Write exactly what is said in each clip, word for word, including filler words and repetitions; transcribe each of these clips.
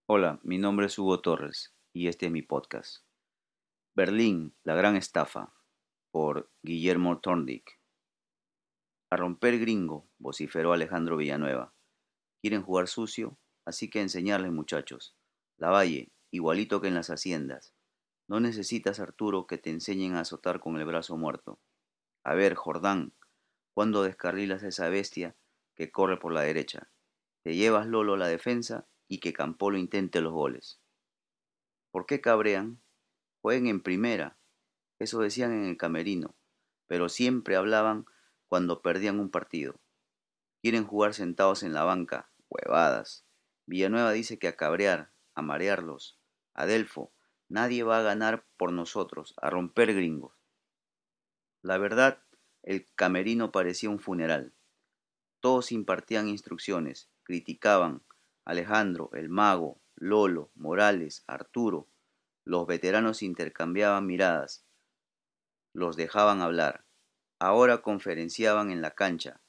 Hola, mi nombre es Hugo Torres y este es mi podcast. Berlín, la gran estafa, por Guillermo Thorndike. A romper gringo, vociferó Alejandro Villanueva. Quieren jugar sucio, así que enseñarles, muchachos. Lavalle, igualito que en las haciendas. No necesitas, Arturo, que te enseñen a azotar con el brazo muerto. A ver, Jordán, ¿cuándo descarrilas a esa bestia que corre por la derecha? Te llevas Lolo a la defensa y que Campolo intente los goles. ¿Por qué cabrean? Jueguen en primera. Eso decían en el camerino, pero siempre hablaban cuando perdían un partido. Quieren jugar sentados en la banca, huevadas. Villanueva dice que a cabrear, a marearlos. Adelfo, nadie va a ganar por nosotros, a romper gringos. La verdad, el camerino parecía un funeral. Todos impartían instrucciones, criticaban. Alejandro, el mago, Lolo, Morales, Arturo. Los veteranos intercambiaban miradas, los dejaban hablar. Ahora conferenciaban en la cancha,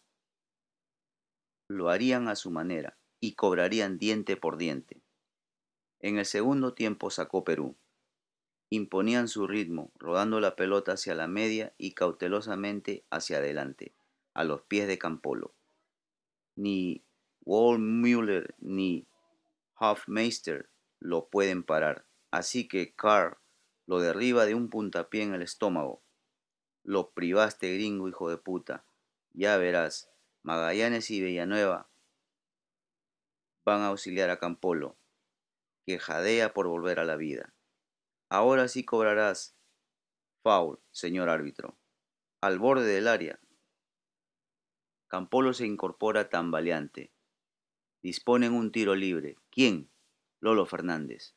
lo harían a su manera y cobrarían diente por diente. En el segundo tiempo sacó Perú. Imponían su ritmo, rodando la pelota hacia la media y cautelosamente hacia adelante, a los pies de Campolo. Ni Wallmüller ni Hofmeister lo pueden parar, así que Carr lo derriba de un puntapié en el estómago. Lo privaste, gringo, hijo de puta. Ya verás, Magallanes y Villanueva van a auxiliar a Campolo, que jadea por volver a la vida. Ahora sí cobrarás. Foul, señor árbitro. Al borde del área. Campolo se incorpora tambaleante. Disponen un tiro libre. ¿Quién? Lolo Fernández.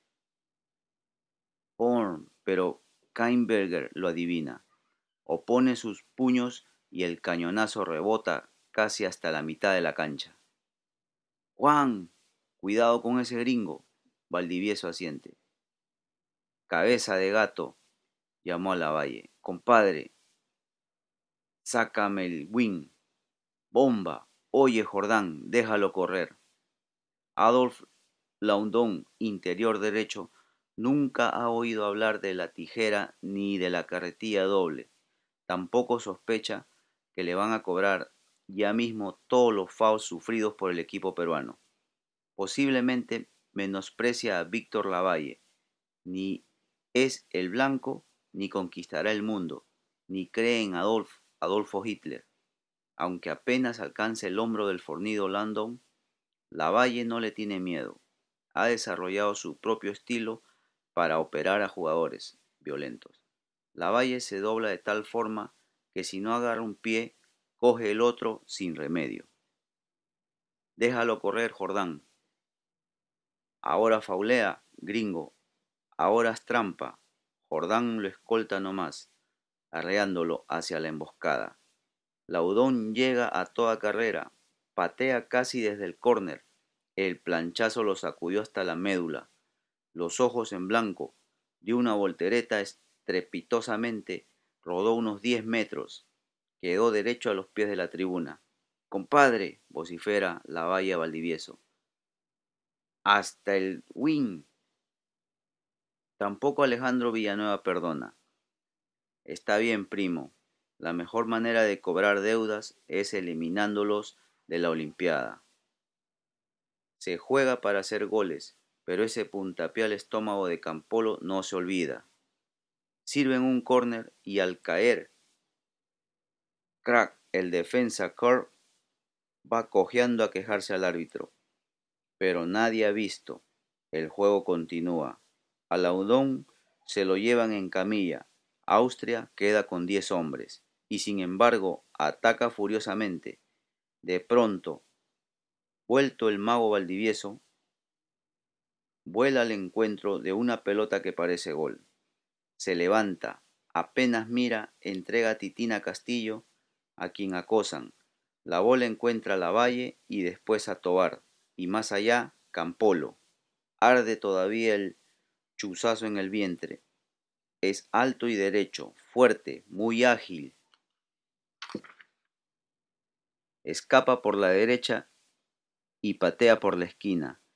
Horn, pero Kainberger lo adivina. Opone sus puños y el cañonazo rebota casi hasta la mitad de la cancha. Juan, cuidado con ese gringo. Valdivieso asiente. Cabeza de gato, llamó a Lavalle. Compadre, sácame el win. Bomba. Oye, Jordán, déjalo correr. Adolf Laundón, interior derecho, nunca ha oído hablar de la tijera ni de la carretilla doble. Tampoco sospecha que le van a cobrar ya mismo todos los fouls sufridos por el equipo peruano. Posiblemente menosprecia a Víctor Lavalle. Ni es el blanco, ni conquistará el mundo, ni cree en Adolf, Adolfo Hitler. Aunque apenas alcance el hombro del fornido Landon, Lavalle no le tiene miedo. Ha desarrollado su propio estilo para operar a jugadores violentos. Lavalle se dobla de tal forma que si no agarra un pie, coge el otro sin remedio. Déjalo correr, Jordán. Ahora faulea, gringo. Ahora es trampa. Jordán lo escolta nomás, arreándolo hacia la emboscada. Laudón llega a toda carrera, patea casi desde el córner. El planchazo lo sacudió hasta la médula. Los ojos en blanco, dio una voltereta estrepitosamente, rodó unos diez metros, quedó derecho a los pies de la tribuna. Compadre, vocifera la valla Valdivieso. Hasta el win. Tampoco Alejandro Villanueva perdona. Está bien, primo. La mejor manera de cobrar deudas es eliminándolos de la Olimpiada. Se juega para hacer goles, pero ese puntapié al estómago de Campolo no se olvida. Sirven un córner y al caer, crack, el defensa Kerr va cojeando a quejarse al árbitro. Pero nadie ha visto. El juego continúa. A Laudón se lo llevan en camilla. Austria queda con diez hombres y sin embargo ataca furiosamente. De pronto, vuelto el mago Valdivieso, vuela al encuentro de una pelota que parece gol. Se levanta, apenas mira, entrega a Titina Castillo, a quien acosan. La bola encuentra a Lavalle y después a Tobar, y más allá, Campolo. Arde todavía el chuzazo en el vientre. Es alto y derecho, fuerte, muy ágil. Escapa por la derecha y patea por la esquina.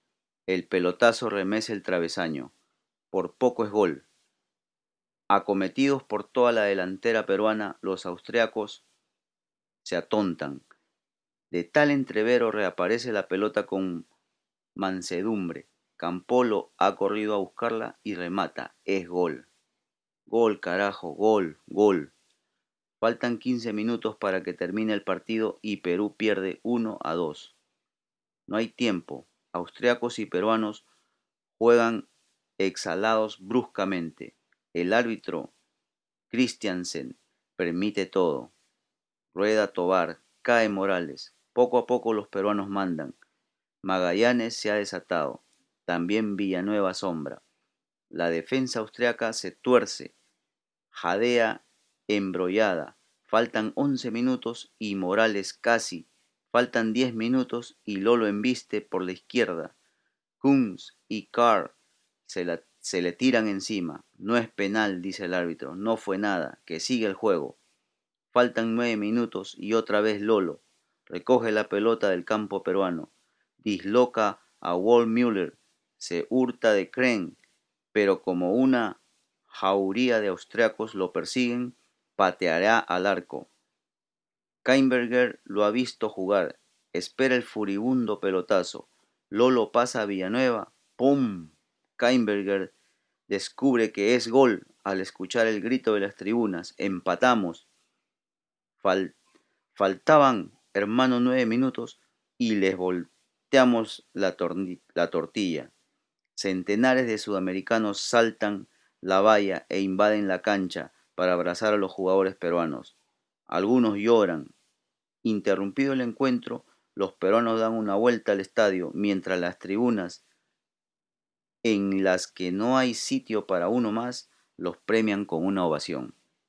El pelotazo remece el travesaño. Por poco es gol. Acometidos por toda la delantera peruana, los austriacos se atontan. De tal entrevero reaparece la pelota con mansedumbre. Campolo ha corrido a buscarla y remata. Es gol. Gol, carajo, gol, gol. Faltan quince minutos para que termine el partido y Perú pierde uno a dos. No hay tiempo. Austriacos y peruanos juegan exhalados bruscamente. El árbitro Christiansen permite todo. Rueda Tobar, cae Morales. Poco a poco los peruanos mandan. Magallanes se ha desatado. También Villanueva asombra. La defensa austriaca se tuerce, jadea embrollada. Faltan once minutos y Morales casi. Faltan diez minutos y Lolo embiste por la izquierda. Kunz y Carr se, la, se le tiran encima. No es penal, dice el árbitro. No fue nada. Que sigue el juego. Faltan nueve minutos y otra vez Lolo. Recoge la pelota del campo peruano. Disloca a Waldmüller. Se hurta de Kren, pero como una jauría de austriacos lo persiguen, pateará al arco. Kainberger lo ha visto jugar. Espera el furibundo pelotazo. Lolo pasa a Villanueva. ¡Pum! Kainberger descubre que es gol al escuchar el grito de las tribunas. Empatamos. Fal- faltaban, hermano, nueve minutos y les volteamos la, torni- la tortilla. Centenares de sudamericanos saltan la valla e invaden la cancha para abrazar a los jugadores peruanos. Algunos lloran. Interrumpido el encuentro, los peruanos dan una vuelta al estadio mientras las tribunas, en las que no hay sitio para uno más, los premian con una ovación.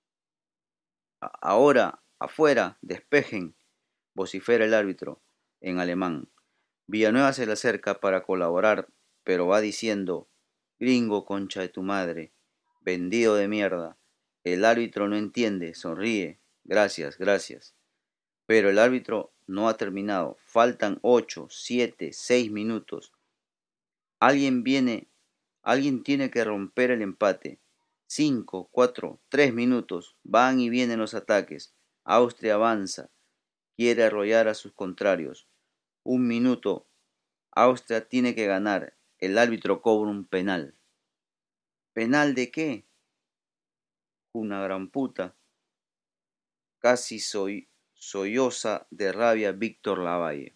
Ahora, afuera, despejen, vocifera el árbitro en alemán. Villanueva se le acerca para colaborar, pero va diciendo: gringo, concha de tu madre, vendido de mierda. El árbitro no entiende, sonríe. Gracias, gracias. Pero el árbitro no ha terminado. Faltan ocho, siete, seis minutos. Alguien viene, alguien tiene que romper el empate. Cinco, cuatro, tres minutos. Van y vienen los ataques. Austria avanza. Quiere arrollar a sus contrarios. Un minuto. Austria tiene que ganar. El árbitro cobra un penal. ¿Penal de qué? Una gran puta. Casi soy solloza de rabia Víctor Lavalle.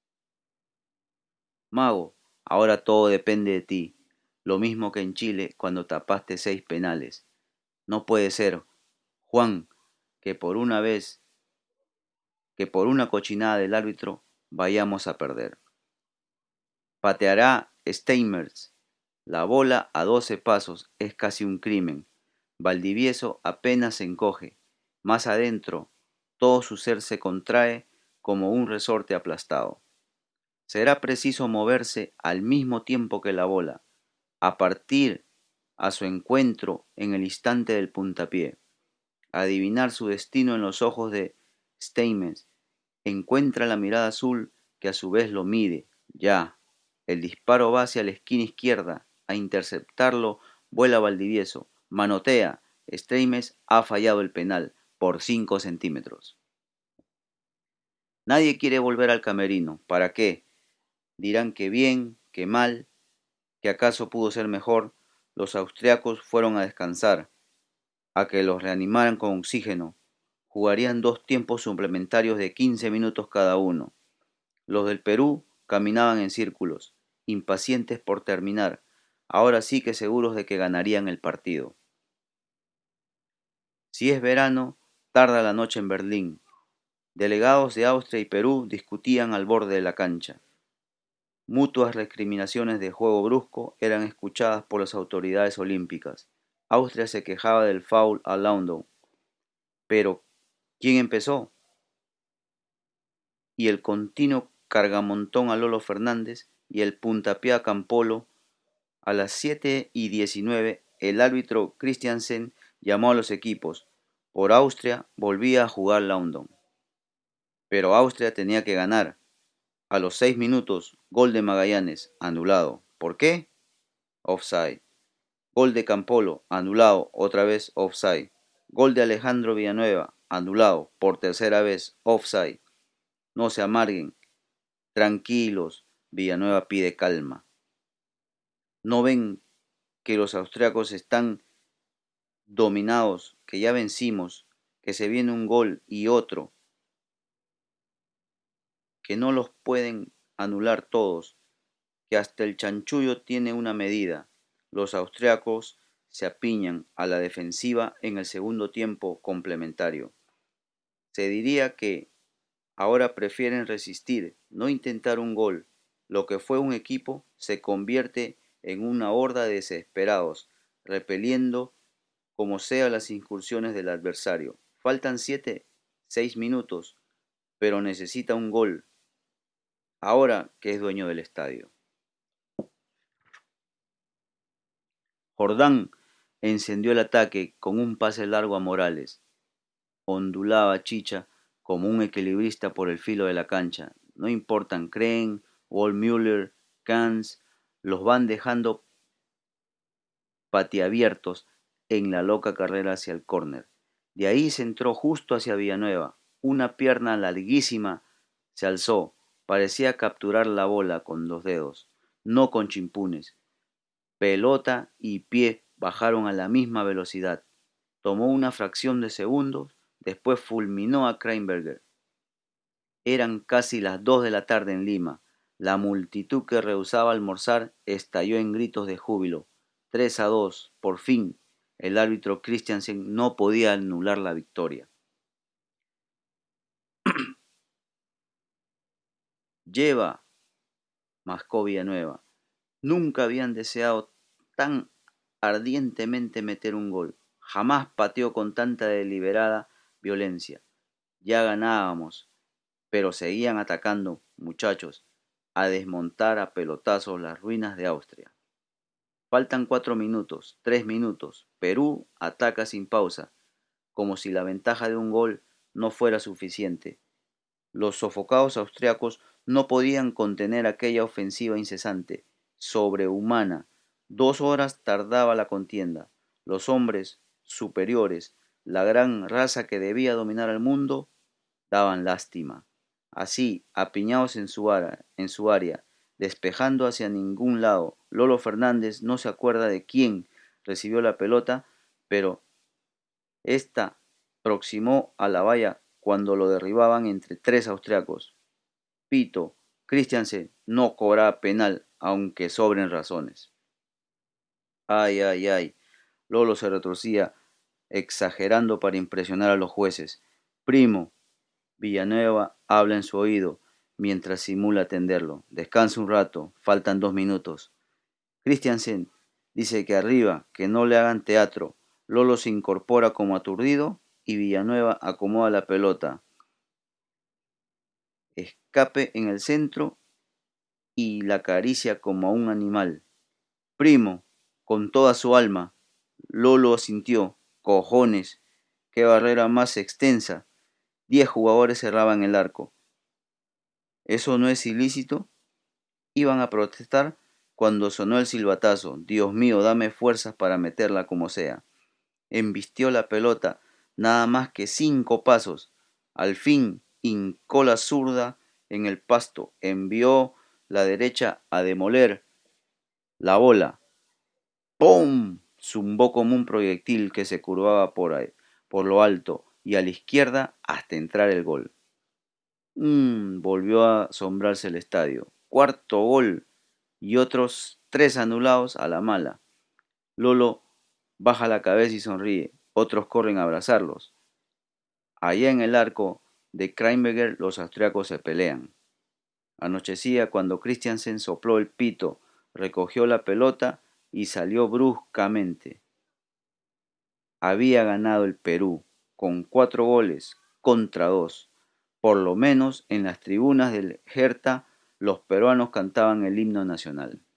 Mago, ahora todo depende de ti. Lo mismo que en Chile cuando tapaste seis penales. No puede ser, Juan, que por una vez, que por una cochinada del árbitro vayamos a perder. Pateará Steinmetz. La bola a doce pasos es casi un crimen. Valdivieso apenas se encoge. Más adentro, todo su ser se contrae como un resorte aplastado. Será preciso moverse al mismo tiempo que la bola, a partir a su encuentro en el instante del puntapié. Adivinar su destino en los ojos de Steinmetz. Encuentra la mirada azul que a su vez lo mide. Ya. El disparo va hacia la esquina izquierda. A interceptarlo vuela Valdivieso. Manotea. Steinmetz ha fallado el penal por cinco centímetros. Nadie quiere volver al camerino. ¿Para qué? Dirán que bien, que mal, que acaso pudo ser mejor. Los austriacos fueron a descansar, a que los reanimaran con oxígeno. Jugarían dos tiempos suplementarios de quince minutos cada uno. Los del Perú caminaban en círculos, impacientes por terminar, ahora sí que seguros de que ganarían el partido. Si es verano, tarda la noche en Berlín. Delegados de Austria y Perú discutían al borde de la cancha. Mutuas recriminaciones de juego brusco eran escuchadas por las autoridades olímpicas. Austria se quejaba del foul a Landau. Pero, ¿quién empezó? Y el continuo cargamontón a Lolo Fernández y el puntapié a Campolo. A las siete y diecinueve, el árbitro Christiansen llamó a los equipos. Por Austria volvía a jugar Landau. Pero Austria tenía que ganar. A los seis minutos, gol de Magallanes, anulado. ¿Por qué? Offside. Gol de Campolo, anulado, otra vez offside. Gol de Alejandro Villanueva, anulado, por tercera vez, offside. No se amarguen, tranquilos, Villanueva pide calma. ¿No ven que los austriacos están dominados, que ya vencimos, que se viene un gol y otro, que no los pueden anular todos, que hasta el chanchullo tiene una medida? Los austriacos se apiñan a la defensiva en el segundo tiempo complementario. Se diría que ahora prefieren resistir, no intentar un gol. Lo que fue un equipo se convierte en una horda de desesperados, repeliendo como sea las incursiones del adversario. Faltan siete, seis minutos, pero necesita un gol, ahora que es dueño del estadio. Jordán encendió el ataque con un pase largo a Morales. Ondulaba Chicha como un equilibrista por el filo de la cancha. No importan Crane, Wallmüller, Kans, los van dejando patiabiertos en la loca carrera hacia el córner. De ahí se entró justo hacia Villanueva. Una pierna larguísima se alzó. Parecía capturar la bola con los dedos, no con chimpunes. Pelota y pie bajaron a la misma velocidad. Tomó una fracción de segundos, después fulminó a Kreinberger. Eran casi las dos de la tarde en Lima. La multitud que rehusaba almorzar estalló en gritos de júbilo. Tres a dos, por fin. El árbitro Christiansen no podía anular la victoria. Lleva, mascó Villanueva. Nunca habían deseado tan ardientemente meter un gol. Jamás pateó con tanta deliberada violencia. Ya ganábamos, pero seguían atacando, muchachos, a desmontar a pelotazos las ruinas de Austria. Faltan cuatro minutos, tres minutos. Perú ataca sin pausa, como si la ventaja de un gol no fuera suficiente. Los sofocados austriacos no podían contener aquella ofensiva incesante, sobrehumana. Dos horas tardaba la contienda. Los hombres superiores, la gran raza que debía dominar al mundo, daban lástima. Así, apiñados en su área, en su área, despejando hacia ningún lado, Lolo Fernández no se acuerda de quién recibió la pelota, pero ésta proximó a la valla cuando lo derribaban entre tres austriacos. Pito, Christiansen no cobraba penal, aunque sobren razones. Ay, ay, ay. Lolo se retorcía, exagerando para impresionar a los jueces. Primo, Villanueva habla en su oído mientras simula atenderlo. Descansa un rato, faltan dos minutos. Christiansen dice que arriba, que no le hagan teatro. Lolo se incorpora como aturdido y Villanueva acomoda la pelota. Escape en el centro y la acaricia como a un animal. Primo, con toda su alma. Lolo sintió. Cojones, qué barrera más extensa. Diez jugadores cerraban el arco. ¿Eso no es ilícito? Iban a protestar cuando sonó el silbatazo. Dios mío, dame fuerzas para meterla como sea. Embistió la pelota, nada más que cinco pasos. Al fin hincó la zurda en el pasto, envió la derecha a demoler la bola. ¡Pum! Zumbó como un proyectil que se curvaba por ahí, por lo alto y a la izquierda hasta entrar el gol. Mm, volvió a asombrarse el estadio. Cuarto gol y otros tres anulados a la mala. Lolo baja la cabeza y sonríe. Otros corren a abrazarlos. Allá en el arco de Kreinberger los austriacos se pelean. Anochecía cuando Christiansen sopló el pito, recogió la pelota y salió bruscamente. Había ganado el Perú con cuatro goles contra dos. Por lo menos en las tribunas del Hertha los peruanos cantaban el himno nacional.